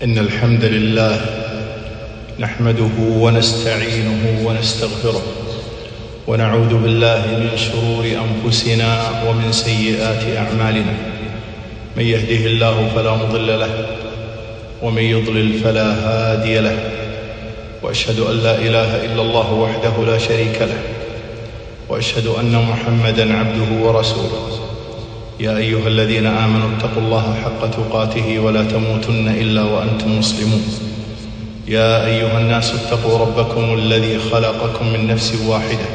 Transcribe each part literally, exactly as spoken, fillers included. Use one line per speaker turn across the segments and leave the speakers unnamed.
إن الحمد لله نحمده ونستعينه ونستغفره ونعوذ بالله من شرور أنفسنا ومن سيئات أعمالنا. من يهده الله فلا مضل له ومن يضلل فلا هادي له، وأشهد أن لا إله إلا الله وحده لا شريك له، وأشهد أن محمدا عبده ورسوله. يا أيها الذين آمنوا اتقوا الله حق تقاته ولا تموتن إلا وأنتم مسلمون. يا أيها الناس اتقوا ربكم الذي خلقكم من نفس واحدة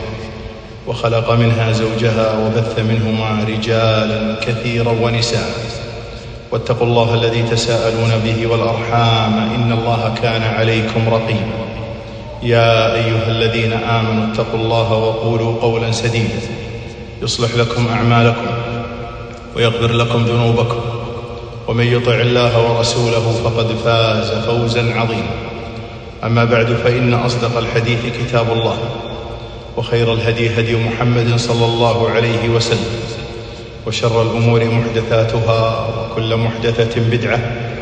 وخلق منها زوجها وبث منهما رجالا كثيرا ونساء، واتقوا الله الذي تساءلون به والأرحام إن الله كان عليكم رقيبا. يا أيها الذين آمنوا اتقوا الله وقولوا قولا سديدا يصلح لكم أعمالكم ويغفر لكم ذنوبكم، ومن يطع الله ورسوله فقد فاز فوزا عظيما. أما بعد، فإن أصدق الحديث كتاب الله، وخير الهدي هدي محمد صلى الله عليه وسلم، وشر الأمور محدثاتها، وكل محدثة بدعة،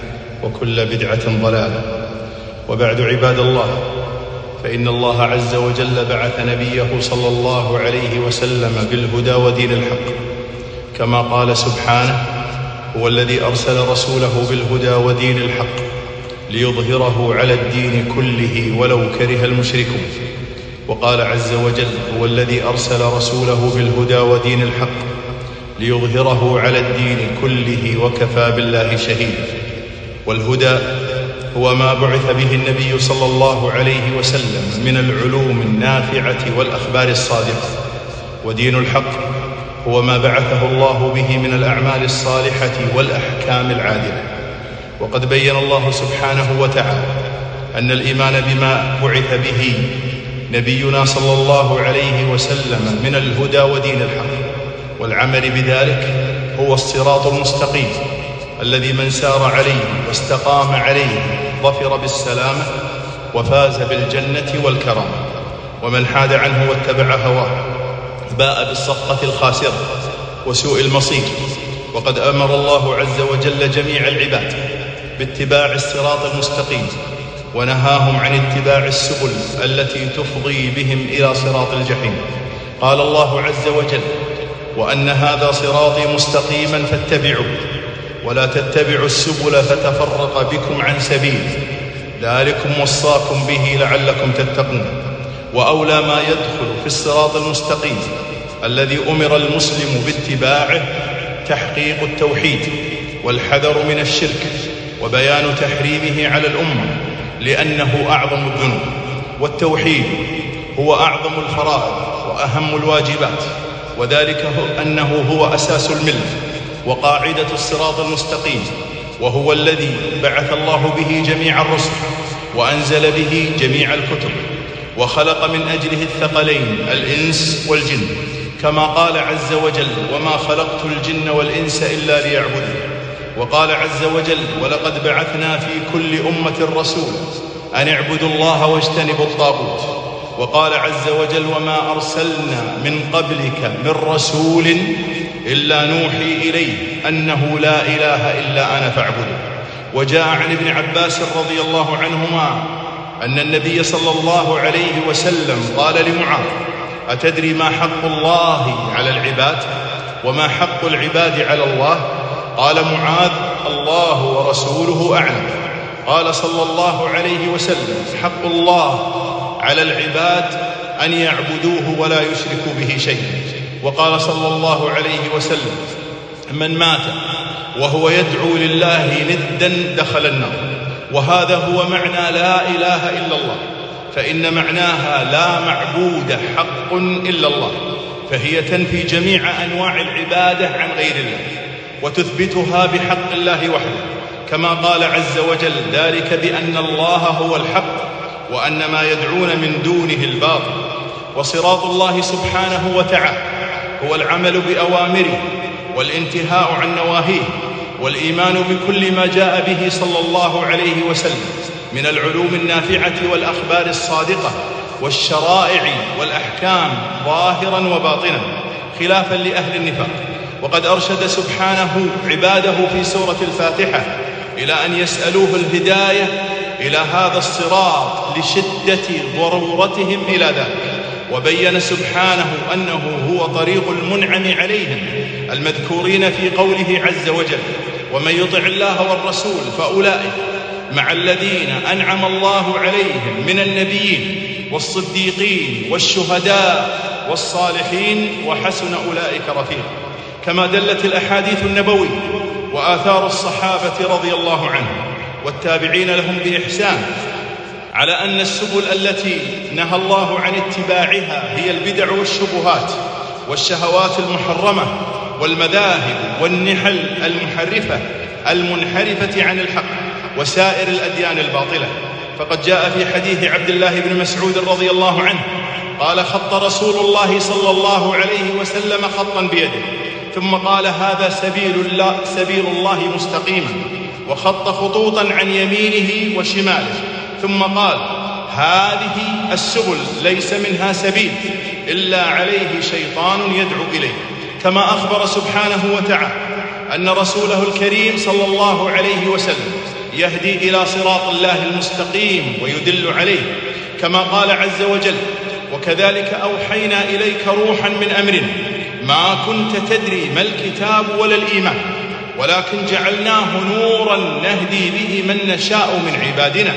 وكل بدعة ضلالة. وبعد، عباد الله، فإن الله عز وجل بعث نبيه صلى الله عليه وسلم بالهدى ودين الحق، كما قال سبحانه: هو الذي أرسل رسوله بالهدى ودين الحق ليظهره على الدين كله ولو كره المشركون. وقال عز وجل: هو الذي أرسل رسوله بالهدى ودين الحق ليظهره على الدين كله وكفى بالله شهيدا. والهدى هو ما بعث به النبي صلى الله عليه وسلم من العلوم النافعة والأخبار الصادقة. ودين الحق هو ما بعثه الله به من الأعمال الصالحة والأحكام العادلة. وقد بين الله سبحانه وتعالى أن الإيمان بما بعث به نبينا صلى الله عليه وسلم من الهدى ودين الحق والعمل بذلك هو الصراط المستقيم، الذي من سار عليه واستقام عليه ظفر بالسلامة وفاز بالجنة والكرامة، ومن حاد عنه واتبع هواه باء بالصفقة الخاسرة وسوء المصير. وقد أمر الله عز وجل جميع العباد باتباع الصراط المستقيم، ونهاهم عن اتباع السبل التي تفضي بهم إلى صراط الجحيم. قال الله عز وجل: وأن هذا صراطي مستقيما فاتبعوه ولا تتبعوا السبل فتفرق بكم عن سبيله، ذلكم وصاكم به لعلكم تتقون. وأولى ما يدخل في الصراط المستقيم الذي أمر المسلم باتباعه تحقيق التوحيد والحذر من الشرك وبيان تحريمه على الأمة، لأنه أعظم الذنوب. والتوحيد هو أعظم الفرائض وأهم الواجبات، وذلك هو أنه هو أساس الملة وقاعدة الصراط المستقيم، وهو الذي بعث الله به جميع الرسل وأنزل به جميع الكتب، وخلق من أجله الثقلين الإنس والجن، كما قال عز وجل: وما خلقت الجن والإنس إلا ليعبدون. وقال عز وجل: ولقد بعثنا في كل أمة رسولا أن اعبدوا الله واجتنبوا الطاغوت. وقال عز وجل: وما أرسلنا من قبلك من رسول إلا نوحي إليه أنه لا إله إلا أنا فاعبدوا. وجاء عن ابن عباس رضي الله عنهما أن النبي صلى الله عليه وسلم قال لمعاذ: أتدري ما حق الله على العباد وما حق العباد على الله؟ قال معاذ: الله ورسوله أعلم. قال صلى الله عليه وسلم: حق الله على العباد أن يعبدوه ولا يشركوا به شيئا. وقال صلى الله عليه وسلم: من مات وهو يدعو لله ندا دخل النار. وهذا هو معنى لا إله إلا الله، فإن معناها لا معبود حق إلا الله، فهي تنفي جميع أنواع العبادة عن غير الله وتثبتها بحق الله وحده، كما قال عز وجل: ذلك بأن الله هو الحق وأن ما يدعون من دونه الباطل. وصراط الله سبحانه وتعالى هو العمل بأوامره والانتهاء عن نواهيه، والإيمان بكل ما جاء به صلى الله عليه وسلم من العلوم النافعة والأخبار الصادقة والشرائع والأحكام ظاهرا وباطنا، خلافا لأهل النفاق. وقد أرشد سبحانه عباده في سورة الفاتحة إلى أن يسألوه الهداية إلى هذا الصراط لشدة ضرورتهم إلى ذلك. وبين سبحانه أنه هو طريق المنعم عليهم المذكورين في قوله عز وجل: ومن يطع الله والرسول فأولئك مع الذين أنعم الله عليهم من النبيين والصديقين والشهداء والصالحين وحسن أولئك رفيقا. كما دلت الأحاديث النبوية وآثار الصحابة رضي الله عنهم والتابعين لهم بإحسان على أن السبل التي نهى الله عن اتباعها هي البدع والشبهات والشهوات المحرمة والمذاهب والنحل المحرفة المنحرفة عن الحق وسائر الأديان الباطلة. فقد جاء في حديث عبد الله بن مسعود رضي الله عنه قال: خط رسول الله صلى الله عليه وسلم خطا بيده ثم قال: هذا سبيل الله, سبيل الله مستقيما، وخط خطوطا عن يمينه وشماله ثم قال: هذه السبل ليس منها سبيل إلا عليه شيطان يدعو إليه. كما أخبر سبحانه وتعالى أن رسوله الكريم صلى الله عليه وسلم يهدي إلى صراط الله المستقيم ويدل عليه، كما قال عز وجل: وكذلك أوحينا إليك روحا من أمرنا ما كنت تدري ما الكتاب ولا الإيمان ولكن جعلناه نورا نهدي به من نشاء من عبادنا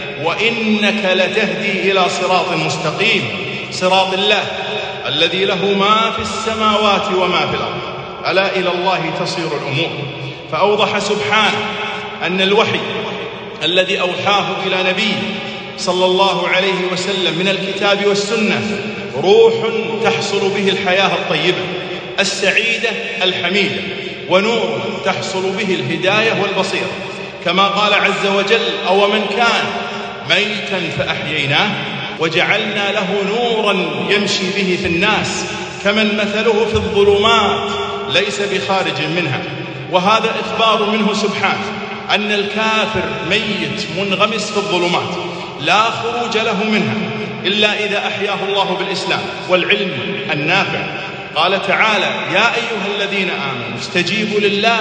وإنك لتهدي إلى صراط مستقيم، صراط الله الذي له ما في السماوات وما في الأرض، ألا إلى الله تصير الأمور. فأوضح سبحانه أن الوحي الذي أوحاه إلى نبيه صلى الله عليه وسلم من الكتاب والسنة روح تحصل به الحياة الطيبة السعيدة الحميدة، ونور تحصل به الهداية والبصيرة، كما قال عز وجل: أو من كان ميتا فأحييناه وجعلنا له نورا يمشي به في الناس كمن مثله في الظلمات ليس بخارج منها. وهذا إخبار منه سبحانه أن الكافر ميت منغمس في الظلمات لا خروج له منها إلا إذا أحياه الله بالإسلام والعلم النافع. قال تعالى: يا أيها الذين آمنوا استجيبوا لله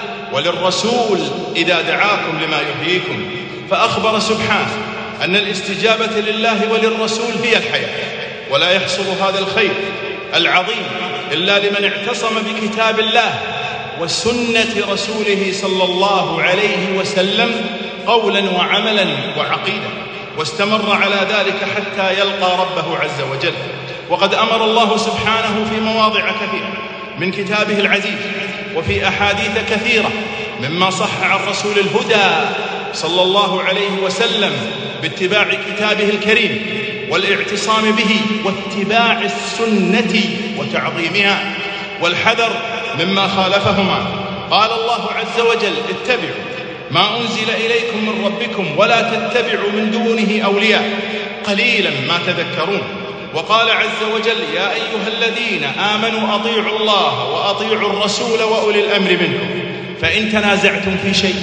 وللرسول إذا دعاكم لما يحييكم. فأخبر سبحانه أن الاستجابة لله وللرسول هي الحياة، ولا يحصل هذا الخير العظيم إلا لمن اعتصم بكتاب الله وسنة رسوله صلى الله عليه وسلم قولا وعملا وعقيدة، واستمر على ذلك حتى يلقى ربه عز وجل. وقد أمر الله سبحانه في مواضع كثيرة من كتابه العزيز وفي أحاديث كثيرة مما صح عن رسول الهدى صلى الله عليه وسلم باتباع كتابه الكريم والاعتصام به واتباع السنة وتعظيمها والحذر مما خالفهما. قال الله عز وجل: اتبعوا ما أنزل إليكم من ربكم ولا تتبعوا من دونه أولياء قليلا ما تذكرون. وقال عز وجل: يا أيها الذين آمنوا أطيعوا الله وأطيعوا الرسول وأولي الأمر منكم فإن تنازعتم في شيء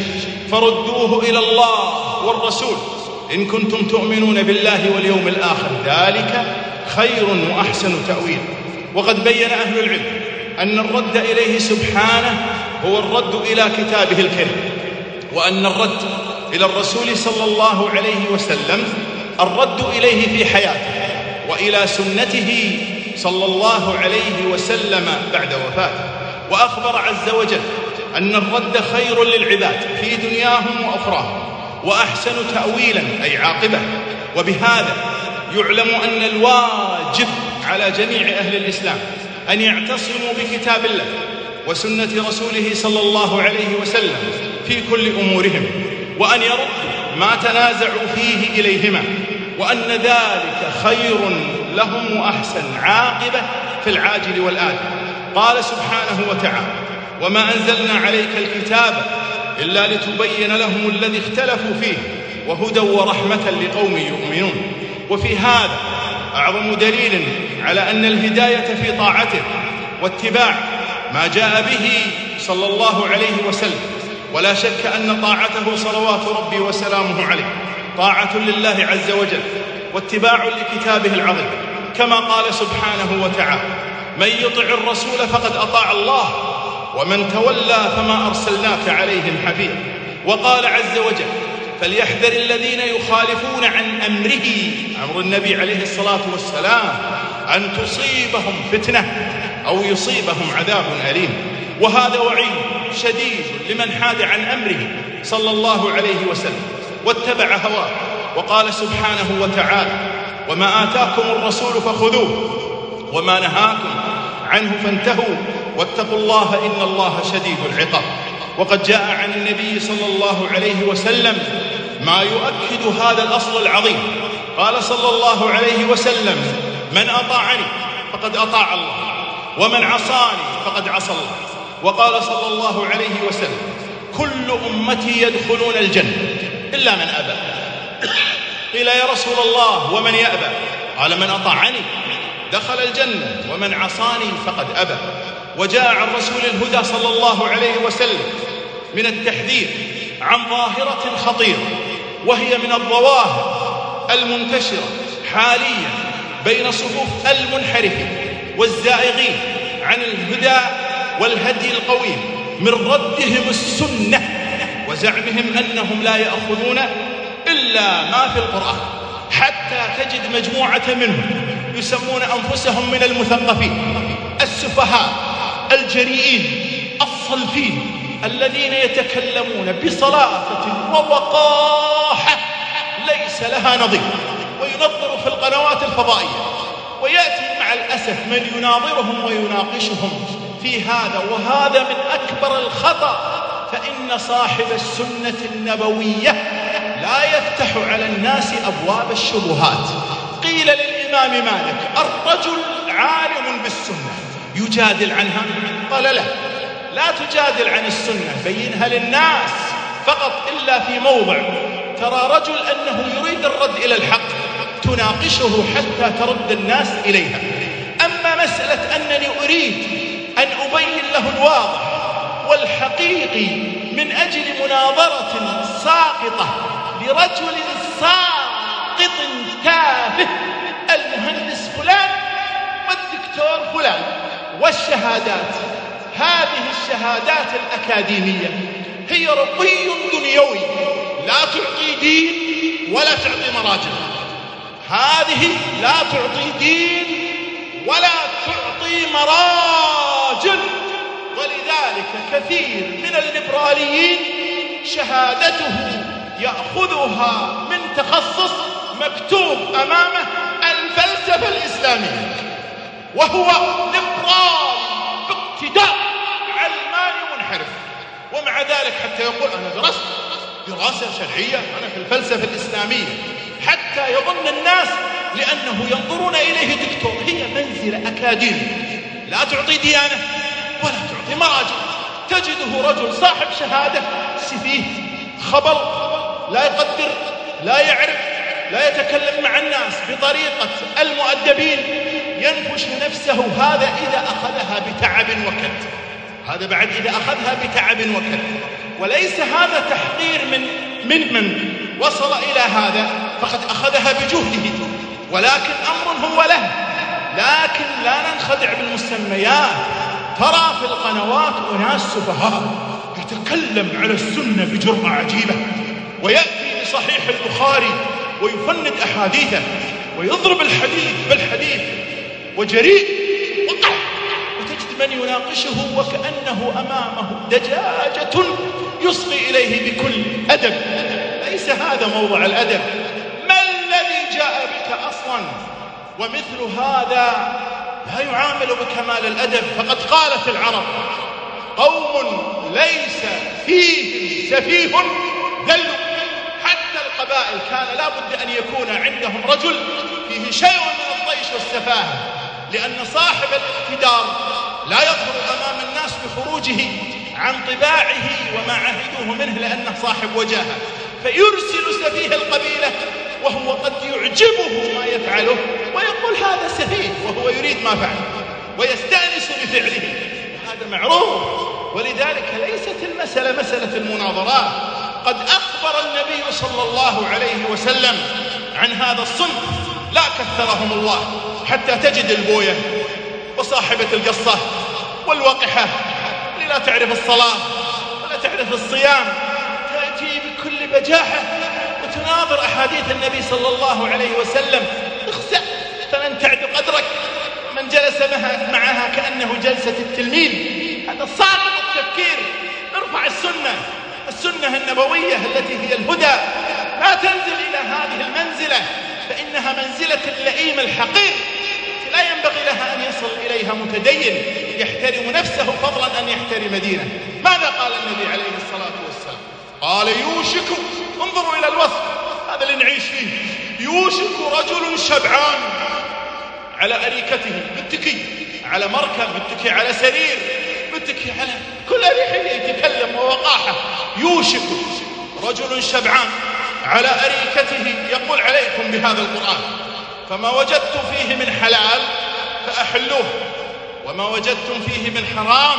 فردوه إلى الله والرسول إن كنتم تؤمنون بالله واليوم الآخر ذلك خير وأحسن تأويل. وقد بين أهل العلم أن الرد إليه سبحانه هو الرد إلى كتابه الكريم، وأن الرد إلى الرسول صلى الله عليه وسلم الرد إليه في حياته وإلى سنته صلى الله عليه وسلم بعد وفاته. وأخبر عز وجل أن الرد خير للعباد في دنياهم وأخراهم وأحسن تأويلا أي عاقبة. وبهذا يعلم أن الواجب على جميع أهل الإسلام أن يعتصموا بكتاب الله وسنة رسوله صلى الله عليه وسلم في كل أمورهم، وأن يردوا ما تنازعوا فيه إليهما، وأن ذلك خير لهم وأحسن عاقبة في العاجل والآجل. قال سبحانه وتعالى: وما أنزلنا عليك الكتاب إلا لتبين لهم الذي اختلفوا فيه وهدى ورحمة لقوم يؤمنون. وفي هذا أعظم دليل على أن الهداية في طاعته واتباع ما جاء به صلى الله عليه وسلم. ولا شك أن طاعته صلوات ربي وسلامه عليه طاعة لله عز وجل واتباع لكتابه العظيم، كما قال سبحانه وتعالى: من يطع الرسول فقد أطاع الله ومن تولى فما أرسلناك عليهم حفيظا. وقال عز وجل: فليحذر الذين يخالفون عن أمره، أمر النبي عليه الصلاة والسلام، أن تصيبهم فتنة أو يصيبهم عذاب أليم. وهذا وعيد شديد لمن حاد عن أمره صلى الله عليه وسلم واتبع هواه. وقال سبحانه وتعالى: وما آتاكم الرسول فخذوه وما نهاكم عنه فانتهوا واتقوا الله إن الله شديد العقاب. وقد جاء عن النبي صلى الله عليه وسلم ما يؤكد هذا الأصل العظيم. قال صلى الله عليه وسلم: من أطاعني فقد أطاع الله، ومن عصاني فقد عصى الله. وقال صلى الله عليه وسلم: كل أمتي يدخلون الجنة إلا من أبى. قيل: يا رسول الله ومن يأبى؟ قال: من أطاعني دخل الجنة ومن عصاني فقد أبى. وجاء عن رسول الهدى صلى الله عليه وسلم من التحذير عن ظاهرة خطيرة، وهي من الظواهر المنتشرة حاليا بين صفوف المنحرفين والزائغين عن الهدى والهدي القويم، من ردهم السنة وزعمهم أنهم لا يأخذون إلا ما في القرآن، حتى تجد مجموعة منهم يسمون أنفسهم من المثقفين السفهاء الجريئين الصلفين الذين يتكلمون بصلافة ووقاحة ليس لها نظير، وينظر في القنوات الفضائية. ويأتي مع الأسف من يناظرهم ويناقشهم في هذا، وهذا من أكبر الخطأ. فإن صاحب السنة النبوية لا يفتح على الناس أبواب الشبهات. قيل للإمام مالك: الرجل عالم بالسنة يجادل عنها؟ قال: لا، لا تجادل عن السنة، بينها للناس فقط إلا في موضع ترى رجل أنه يريد الرد إلى الحق، تناقشه حتى ترد الناس إليها. أما مسألة أنني أريد أن أبين له الواضح والحقيقي من أجل مناظرة ساقطة لرجل ساقط تافه، المهندس فلان والدكتور فلان، والشهادات، هذه الشهادات الأكاديمية هي رقي دنيوي، لا تعطي دين ولا تعطي مراجع. هذه لا تعطي دين ولا تعطي مراجع. ولذلك كثير من الليبراليين شهادته يأخذها من تخصص مكتوب أمامه الفلسفة الإسلامية، وهو ليبرالي باقتداء علماني منحرف، ومع ذلك حتى يقول: أنا درست دراسة شرعية، أنا في الفلسفة الإسلامية، حتى يظن الناس لأنه ينظرون إليه دكتور. هي منزلة أكاديمية لا تعطي ديانة ولا تعطي مراجع. تجده رجل صاحب شهادة سفيه خبل، لا يقدر، لا يعرف، لا يتكلم مع الناس بطريقة المؤدبين، ينفش نفسه. هذا إذا أخذها بتعب وكد، هذا بعد إذا أخذها بتعب وكد. وليس هذا تحقير من من من وصل إلى هذا، فقد أخذها بجهده، ولكن أمر هو له. لكن لا ننخدع بالمسميات. ترى في القنوات أناس سفهاء يتكلم على السنة بجرأة عجيبة، ويأتي بصحيح البخاري ويفند أحاديثه ويضرب الحديث بالحديث وجريء وقع، وتجد من يناقشه وكأنه أمامه دجاجة يصغي إليه بكل أدب. ليس هذا موضع الأدب. ما الذي جاء بك أصلا؟ ومثل هذا لا يعامل بكمال الأدب. فقد قالت العرب: قوم ليس فيهم سفيه ذل. حتى القبائل كان لا بد أن يكون عندهم رجل فيه شيء من الطيش والسفاهة، لأن صاحب الاقتدار لا يظهر أمام الناس بخروجه عن طباعه وما عهدوه منه، لأنه صاحب وجاهة، فيرسل سفيه القبيلة وهو قد يعجبه ما يفعله ويقول هذا سفيه، وهو يريد ما فعل ويستأنس بفعله. هذا معروف. ولذلك ليست المسألة مسألة المناظرات. قد أخبر النبي صلى الله عليه وسلم عن هذا الصنف، لا كثرهم الله، حتى تجد البوية وصاحبة القصة والوقحة اللي لا تعرف الصلاة ولا تعرف الصيام، تجي بكل بجاحة وتناظر أحاديث النبي صلى الله عليه وسلم، اخسأ فلن تعد قدرك. من جلس معها كأنه جلسة التلميذ، هذا ساقط التفكير. ارفع السنة السنة النبوية التي هي الهدى، لا تنزل إلى هذه المنزلة، فإنها منزلة اللئيم الحقير لا ينبغي لها أن يصل إليها متدين يحترم نفسه فضلا أن يحترم دينه. ماذا قال النبي عليه الصلاة والسلام؟ قال يوشك، انظروا إلى الوصف هذا اللي نعيش فيه، يوشك رجل شبعان على أريكته، متكي على مركب، متكي على سرير، متكي على كل أريحية، يتكلم ووقاحة. يوشك رجل شبعان على أريكته يقول عليكم بهذا القرآن، فما وجدتم فيه من حلال فأحلوه، وما وجدتم فيه من حرام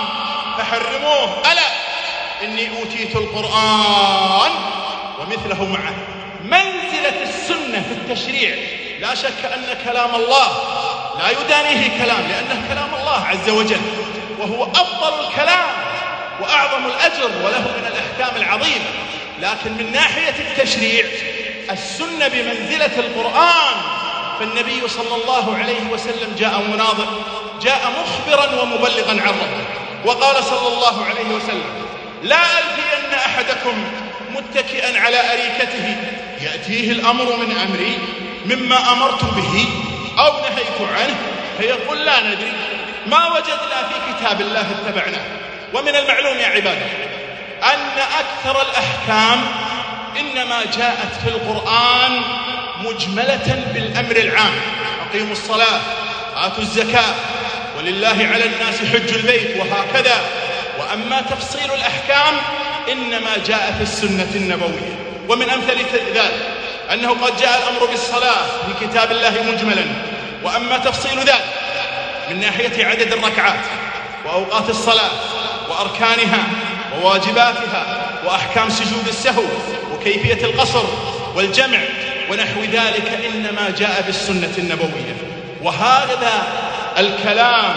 فحرموه. ألا إني أوتيت القرآن ومثله معه. منزلة السنة في التشريع لا شك أن كلام الله لا يدانيه كلام، لأنه كلام الله عز وجل، وهو أفضل الكلام وأعظم الأجر وله من الأحكام العظيمة. لكن من ناحية التشريع السنة بمنزلة القرآن، فالنبي صلى الله عليه وسلم جاء مناظر، جاء مخبرا ومبلغا عن ربه، وقال صلى الله عليه وسلم لا ألفين أحدكم متكئا على أريكته يأتيه الأمر من أمري مما أمرت به أو نهيت عنه فيقول لا ندري ما وجدنا في كتاب الله اتبعناه. ومن المعلوم يا عبادي أن أكثر الأحكام إنما جاءت في القرآن مجملة بالأمر العام، أقيموا الصلاة، آتوا الزكاة، ولله على الناس حج البيت، وهكذا. وأما تفصيل الأحكام إنما جاء في السنة النبوية. ومن أمثل ذلك أنه قد جاء الأمر بالصلاة في كتاب الله مجملا، وأما تفصيل ذلك من ناحية عدد الركعات وأوقات الصلاة وأركانها وواجباتها وأحكام سجود السهو وكيفية القصر والجمع ونحو ذلك إنما جاء بالسنة النبوية. وهذا الكلام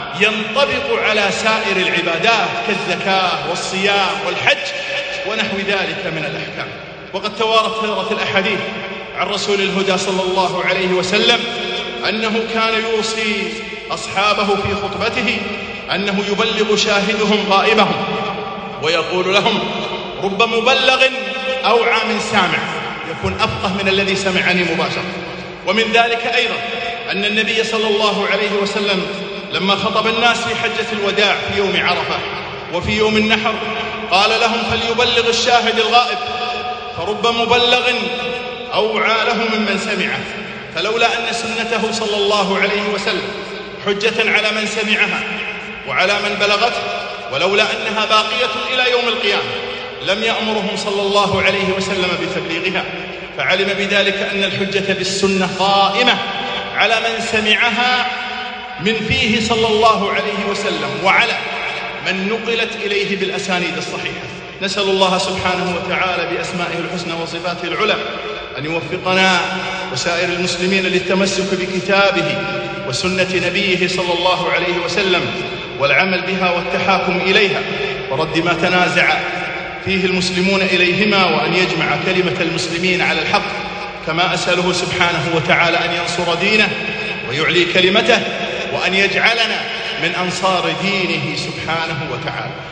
ينطبق على سائر العبادات كالزكاة والصيام والحج ونحو ذلك من الأحكام. وقد توارثت الأحاديث عن رسول الهدى صلى الله عليه وسلم أنه كان يوصي أصحابه في خطبته أنه يبلغ شاهدهم غائبهم، ويقول لهم رب مبلغ أوعى من سامع، يكون أفقه من الذي سمعني مباشرة. ومن ذلك أيضا أن النبي صلى الله عليه وسلم لما خطب الناس في حجة الوداع في يوم عرفة وفي يوم النحر قال لهم فليبلغ الشاهد الغائب، فرب مبلغ أوعى له ممن سمعه. فلولا أن سنته صلى الله عليه وسلم حجة على من سمعها وعلى من بلغته، ولولا أنها باقية إلى يوم القيامة لم يأمرهم صلى الله عليه وسلم بتبليغها. فعلم بذلك أن الحجة بالسنة قائمة على من سمعها من فيه صلى الله عليه وسلم وعلى من نقلت إليه بالأسانيد الصحيحة. نسأل الله سبحانه وتعالى بأسمائه الحسنى وصفاته العلى أن يوفقنا وسائر المسلمين للتمسك بكتابه وسنة نبيه صلى الله عليه وسلم والعمل بها والتحاكم إليها ورد ما تنازع فيه المسلمون إليهما، وأن يجمع كلمة المسلمين على الحق، كما أسأله سبحانه وتعالى أن ينصر دينه ويعلي كلمته، وأن يجعلنا من أنصار دينه سبحانه وتعالى.